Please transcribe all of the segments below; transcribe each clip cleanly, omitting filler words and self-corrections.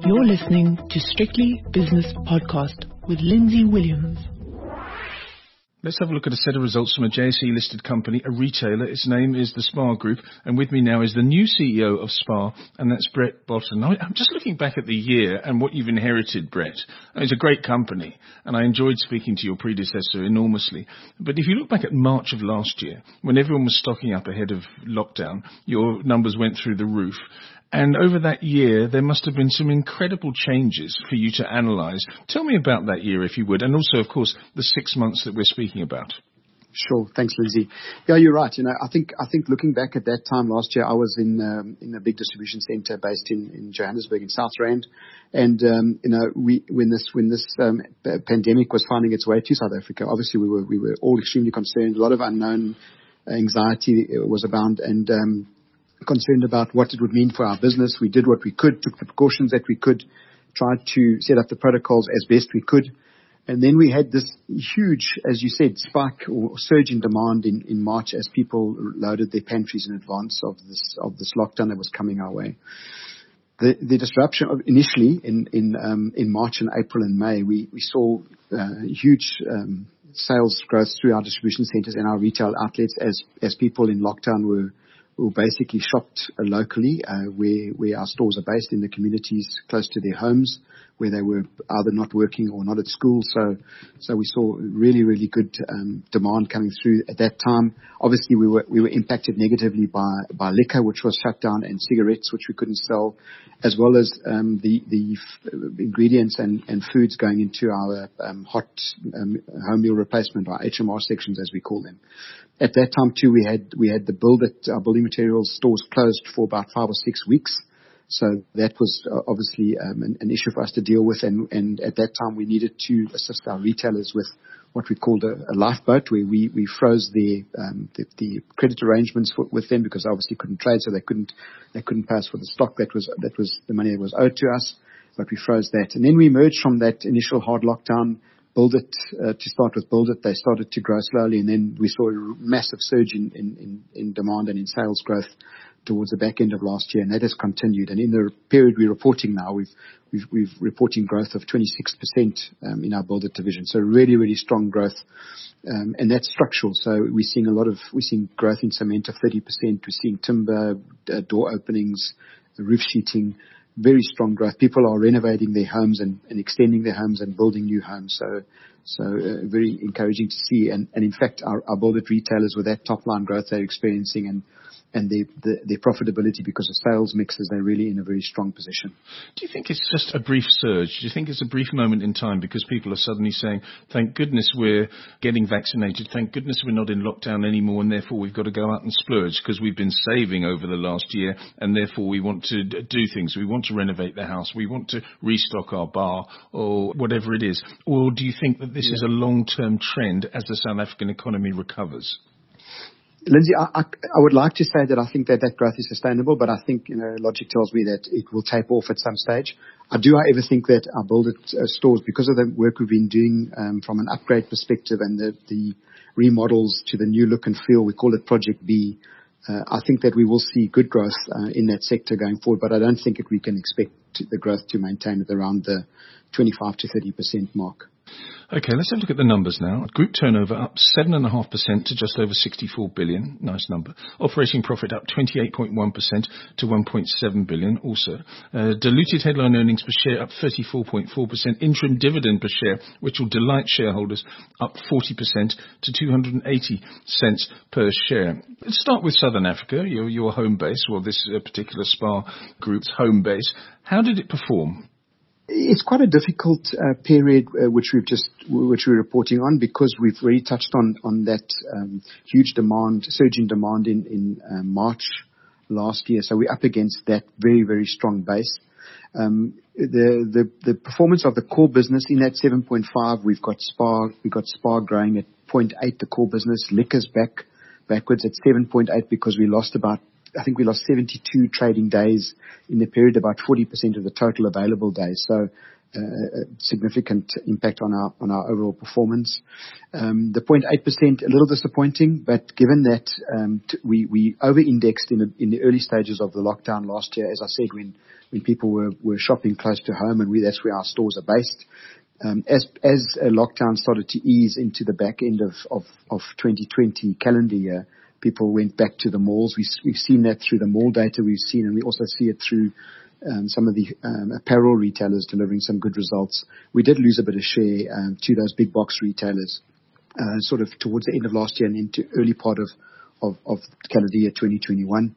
You're listening to Strictly Business Podcast with Lindsay Williams. Let's have a look at a set of results from a JSE-listed company, a retailer. Its name is the SPAR Group, and with me now is the new CEO of SPAR, and that's Brett Bolton. I'm just looking back at the year and what you've inherited, Brett. It's a great company, and I enjoyed speaking to your predecessor enormously. But if you look back at March of last year, when everyone was stocking up ahead of lockdown, your numbers went through the roof. And over that year, there must have been some incredible changes for you to analyse. Tell me about that year, if you would, and also, of course, the 6 months that we're speaking about. Sure. Thanks, Lindsay. Yeah, you're right. I think looking back at that time last year, I was in a big distribution centre based in Johannesburg in South Rand, and when this pandemic was finding its way to South Africa, obviously we were all extremely concerned. A lot of unknown anxiety was abound, and concerned about what it would mean for our business. We did what we could, took the precautions that we could, tried to set up the protocols as best we could. And then we had this huge, as you said, spike or surge in demand in March as people loaded their pantries in advance of this lockdown that was coming our way. The disruption initially in March and April and May, we saw huge sales growth through our distribution centres and our retail outlets as people in lockdown were basically shopped locally, where our stores are based in the communities close to their homes, where they were either not working or not at school. So we saw really, really good demand coming through at that time. Obviously, we were impacted negatively by liquor, which was shut down, and cigarettes, which we couldn't sell, as well as the ingredients and foods going into our hot home meal replacement, our HMR sections, as we call them. At that time too, we had our building materials stores closed for about 5 or 6 weeks. So that was obviously an issue for us to deal with, and at that time we needed to assist our retailers with what we called a lifeboat, where we froze the credit arrangements with them, because obviously couldn't trade, so they couldn't pay us for the stock that was the money that was owed to us, but we froze that. And then we emerged from that initial hard lockdown. Build It, to start with Build It, they started to grow slowly, and then we saw a massive surge in demand and in sales growth towards the back end of last year, and that has continued. And in the period we're reporting now, we've reporting growth of 26% in our Build It division. So really, really strong growth, and that's structural. So we're seeing growth in cement of 30%. We're seeing timber, door openings, roof sheeting. Very strong growth. People are renovating their homes and extending their homes and building new homes. So very encouraging to see. And in fact, our Build It retailers, with that top line growth they're experiencing and their profitability because of sales mixes, they're really in a very strong position. Do you think it's just a brief surge? Do you think it's a brief moment in time because people are suddenly saying, thank goodness we're getting vaccinated, thank goodness we're not in lockdown anymore, and therefore we've got to go out and splurge because we've been saving over the last year, and therefore we want to do things. We want to renovate the house. We want to restock our bar or whatever it is. Or do you think that this is a long-term trend as the South African economy recovers? Lindsay, I would like to say that I think that growth is sustainable, but I think logic tells me that it will taper off at some stage. I do, however, think that our Build It stores, because of the work we've been doing from an upgrade perspective and the remodels to the new look and feel, we call it Project B. I think that we will see good growth in that sector going forward, but I don't think we can expect the growth to maintain at around the 25 to 30% mark. Okay, let's have a look at the numbers now. Group turnover up 7.5% to just over 64 billion. Nice number. Operating profit up 28.1% to 1.7 billion also. Diluted headline earnings per share up 34.4%. Interim dividend per share, which will delight shareholders, up 40% to 280 cents per share. Let's start with Southern Africa, your home base, well, this particular SPAR Group's home base. How did it perform? It's quite a difficult period which we're reporting on, because we've already touched on that huge surge in demand in March last year. So we're up against that very, very strong base. The performance of the core business in that 7.5, we've got SPAR growing at 0.8, the core business. Liquor's backwards at 7.8 because we lost 72 trading days in the period, about 40% of the total available days. So significant impact on our overall performance. The 0.8%, a little disappointing, but given that we over-indexed in the early stages of the lockdown last year, as I said, when when people were shopping close to home, and that's where our stores are based. As lockdown started to ease into the back end of 2020 calendar year, people went back to the malls. We've seen that through the mall data we've seen, and we also see it through some of the apparel retailers delivering some good results. We did lose a bit of share to those big box retailers sort of towards the end of last year and into early part of calendar year 2021.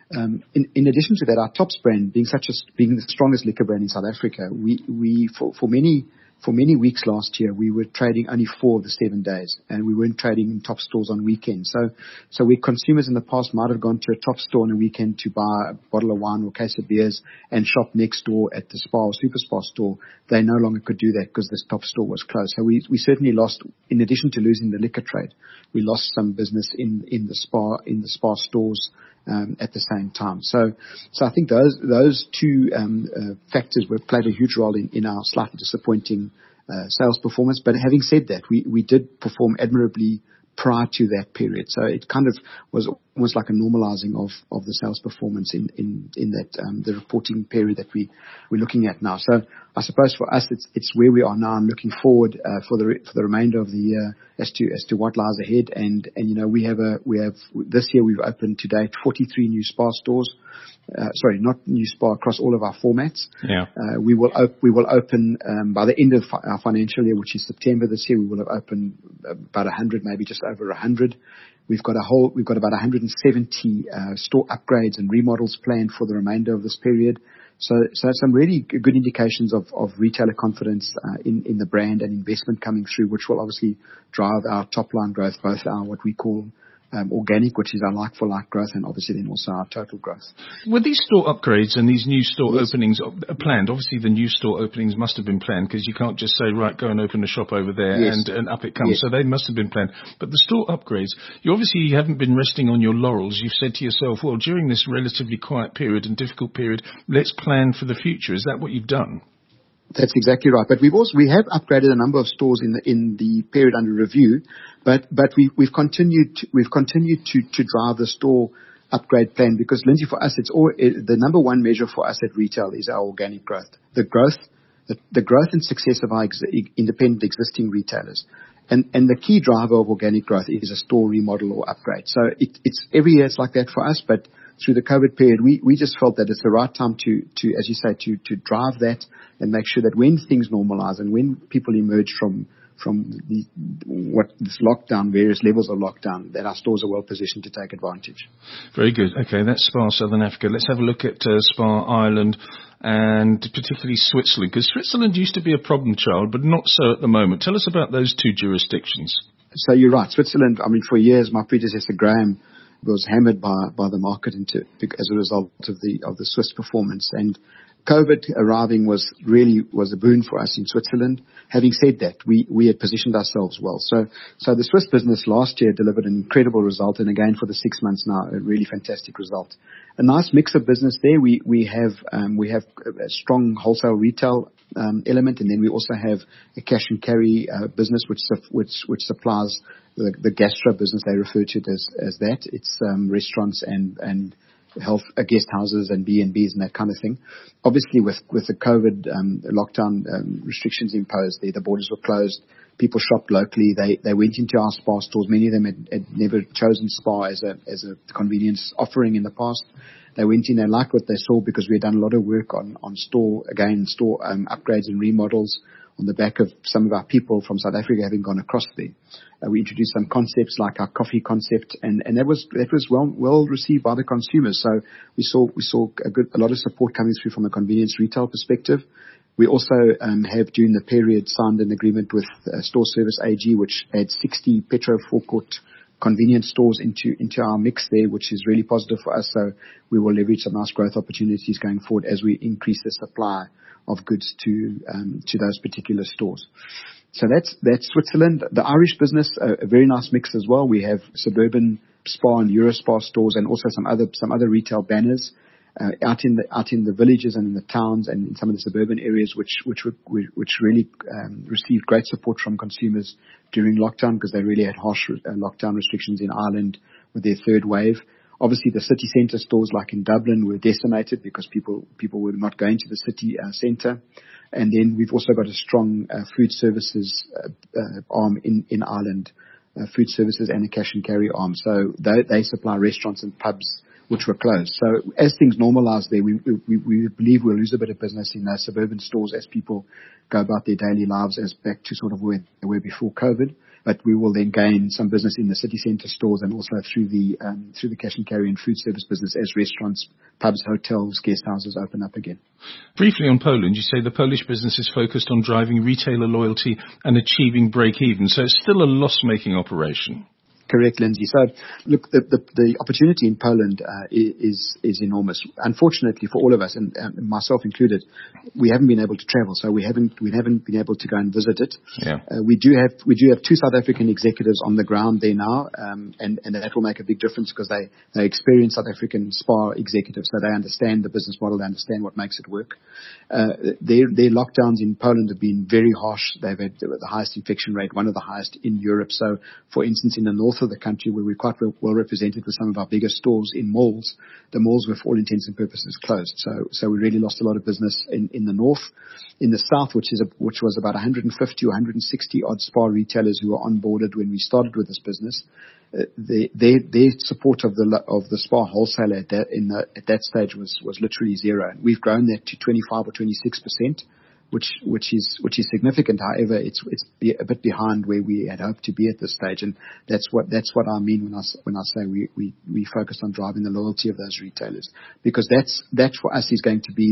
In addition to that, our Tops brand being the strongest liquor brand in South Africa, we for many weeks last year, we were trading only 4 of the 7 days, and we weren't trading in Top stores on weekends. So where consumers in the past might have gone to a Top store on a weekend to buy a bottle of wine or case of beers and shop next door at the Spar or Super Spar store, they no longer could do that because this Top store was closed. So we certainly lost, in addition to losing the liquor trade, we lost some business in the Spar stores at the same time. So I think those two factors played a huge role in our slightly disappointing sales performance. But having said that, we did perform admirably prior to that period. So it kind of was almost like a normalizing of the sales performance in that the reporting period that we're looking at now. So I suppose for us it's where we are now and looking forward for the remainder of the year as to what lies ahead. And you know, we have this year we've opened to date 43 new Spar stores. Sorry, not new Spar, across all of our formats. Yeah. We will open by the end of our financial year, which is September this year. We will have opened about 100, maybe just over 100. We've got about 170 store upgrades and remodels planned for the remainder of this period. So some really good indications of retailer confidence in the brand and investment coming through, which will obviously drive our top line growth, both our what we call organic, which is our like-for-like growth, and obviously then also our total growth. Were these store upgrades and these new store openings planned? Obviously the new store openings must have been planned, because you can't just say, right, go and open a shop over there and up it comes. Yes. So they must have been planned. But the store upgrades, you obviously haven't been resting on your laurels. You've said to yourself, well, during this relatively quiet period and difficult period, let's plan for the future. Is that what you've done? That's exactly right. But we have upgraded a number of stores in the period under review, but we've continued to drive the store upgrade plan, because Lindsay, for us, the number one measure for us at retail is our organic growth. The growth and success of our independent existing retailers. And the key driver of organic growth is a store remodel or upgrade. So it's every year it's like that for us, but through the COVID period, we just felt that it's the right time to, as you say, to drive that and make sure that when things normalize and when people emerge from this lockdown, various levels of lockdown, that our stores are well positioned to take advantage. Very good. Okay, that's Spar Southern Africa. Let's have a look at Spar Ireland and particularly Switzerland, because Switzerland used to be a problem child, but not so at the moment. Tell us about those two jurisdictions. So you're right. Switzerland, I mean, for years, my predecessor, Graham, was hammered by the market as a result of the Swiss performance. And COVID arriving was a boon for us in Switzerland. Having said that, we had positioned ourselves well. So the Swiss business last year delivered an incredible result, and again for the 6 months now, a really fantastic result. A nice mix of business there. We have a strong wholesale retail element, and then we also have a cash and carry business which supplies the gastro business. They refer to it as that. It's restaurants and health guest houses and B&Bs and that kind of thing. Obviously, with the COVID lockdown restrictions imposed, the borders were closed. People shopped locally. They went into our Spar stores. Many of them had never chosen Spar as a convenience offering in the past. They went in, they liked what they saw, because we had done a lot of work on store upgrades and remodels on the back of some of our people from South Africa having gone across there. We introduced some concepts like our coffee concept, and that was well received by the consumers. So we saw a lot of support coming through from a convenience retail perspective. We also have, during the period, signed an agreement with Store Service AG, which adds 60 Petro forecourt convenience stores into our mix there, which is really positive for us. So we will leverage some nice growth opportunities going forward as we increase the supply of goods to those particular stores. So that's Switzerland. The Irish business, a very nice mix as well. We have suburban Spar and Eurospar stores, and also some other retail banners out in the villages and in the towns and in some of the suburban areas, which really received great support from consumers during lockdown, because they really had harsh lockdown restrictions in Ireland with their third wave. Obviously, the city centre stores like in Dublin were decimated because people were not going to the city centre. And then we've also got a strong food services arm in Ireland, food services and a cash and carry arm. So they supply restaurants and pubs which were closed. So as things normalize there, we believe we'll lose a bit of business in those suburban stores as people go about their daily lives as back to sort of where they were before COVID. But we will then gain some business in the city centre stores and also through the cash and carry and food service business as restaurants, pubs, hotels, guest houses open up again. Briefly on Poland, you say the Polish business is focused on driving retailer loyalty and achieving break-even. So it's still a loss-making operation. Correct, Lindsay. So, look, the opportunity in Poland is enormous. Unfortunately for all of us, and myself included, we haven't been able to travel, so we haven't been able to go and visit it. Yeah. We do have two South African executives on the ground there now, and that will make a big difference because they experience South African SPAR executives, so they understand the business model, they understand what makes it work. Their lockdowns in Poland have been very harsh. They've had the highest infection rate, one of the highest in Europe. So, for instance, in the north of the country, where we're quite well represented with some of our biggest stores in malls, the malls were for all intents and purposes closed. So we really lost a lot of business in the north. In the south, which was about 150 or 160 odd SPAR retailers who were onboarded when we started with this business, their support of the SPAR wholesaler at that stage was literally zero. And we've grown that to 25 or 26%. Which is significant. However, it's a bit behind where we had hoped to be at this stage, and that's what I mean when I say we focus on driving the loyalty of those retailers, because that for us is going to be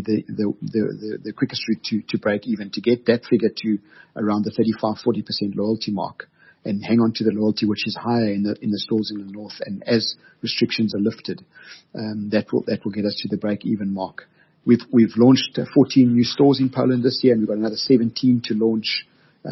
the quickest route to break even, to get that figure to around the 35-40% loyalty mark, and hang on to the loyalty which is higher in the stores in the north. And as restrictions are lifted, that will get us to the break even mark. We've launched 14 new stores in Poland this year, and we've got another 17 to launch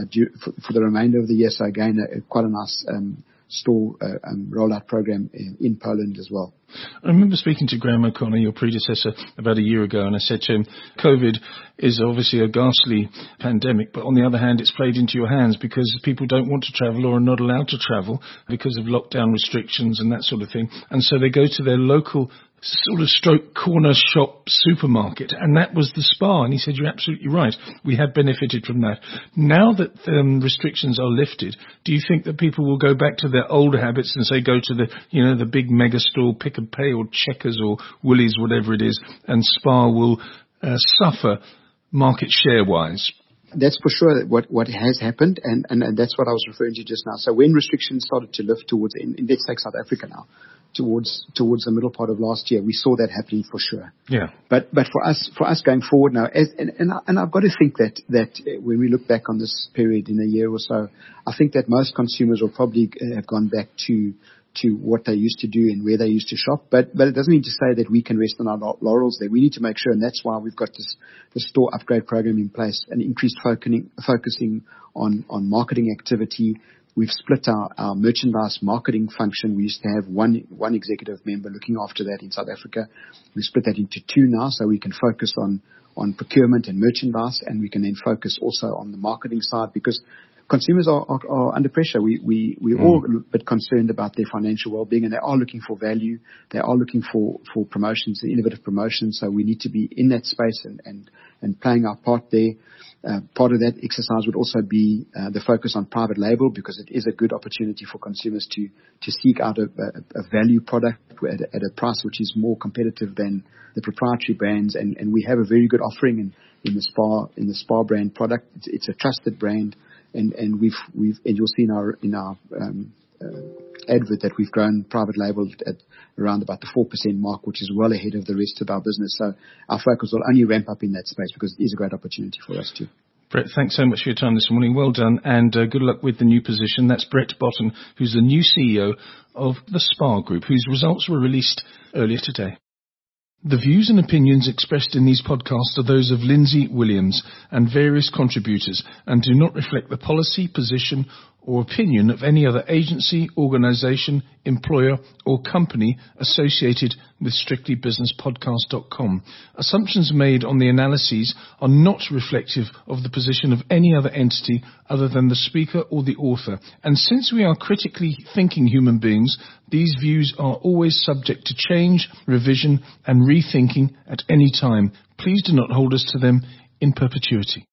for the remainder of the year. So again, quite a nice store rollout program in Poland as well. I remember speaking to Graham O'Connor, your predecessor, about a year ago, and I said to him, COVID is obviously a ghastly pandemic, but on the other hand, it's played into your hands because people don't want to travel or are not allowed to travel because of lockdown restrictions and that sort of thing. And so they go to their local sort of corner shop supermarket, and that was the SPAR. And he said, you're absolutely right. We have benefited from that. Now that restrictions are lifted, do you think that people will go back to their old habits and say go to the big mega store, Pick and Pay or Checkers or Woolies, whatever it is, and SPAR will suffer market share wise? That's for sure what has happened, and that's what I was referring to just now. So when restrictions started to lift towards, let's take South Africa now, towards the middle part of last year, we saw that happening for sure. Yeah. But for us going forward now, and I've got to think that when we look back on this period in a year or so, I think that most consumers will probably have gone back to what they used to do and where they used to shop. But it doesn't mean to say that we can rest on our laurels there. We need to make sure, and that's why we've got the store upgrade program in place, and increased focusing on marketing activity. We've split our merchandise marketing function. We used to have one executive member looking after that in South Africa. We split that into two now, so we can focus on procurement and merchandise, and we can then focus also on the marketing side, because consumers are under pressure. We're all a bit concerned about their financial well-being, and they are looking for value. They are looking for promotions, innovative promotions. So we need to be in that space and playing our part there. Part of that exercise would also be the focus on private label, because it is a good opportunity for consumers to seek out a value product at a price which is more competitive than the proprietary brands. And we have a very good offering in the SPAR brand product. It's a trusted brand. And you'll see in our advert that we've grown private label at around about the 4% mark, which is well ahead of the rest of our business. So our focus will only ramp up in that space, because it is a great opportunity for us too. Brett, thanks so much for your time this morning. Well done, and good luck with the new position. That's Brett Botton, who's the new CEO of the SPAR Group, whose results were released earlier today. The views and opinions expressed in these podcasts are those of Lindsay Williams and various contributors, and do not reflect the policy, position, or opinion of any other agency, organisation, employer or company associated with strictlybusinesspodcast.com. Assumptions made on the analyses are not reflective of the position of any other entity other than the speaker or the author. And since we are critically thinking human beings, these views are always subject to change, revision and rethinking at any time. Please do not hold us to them in perpetuity.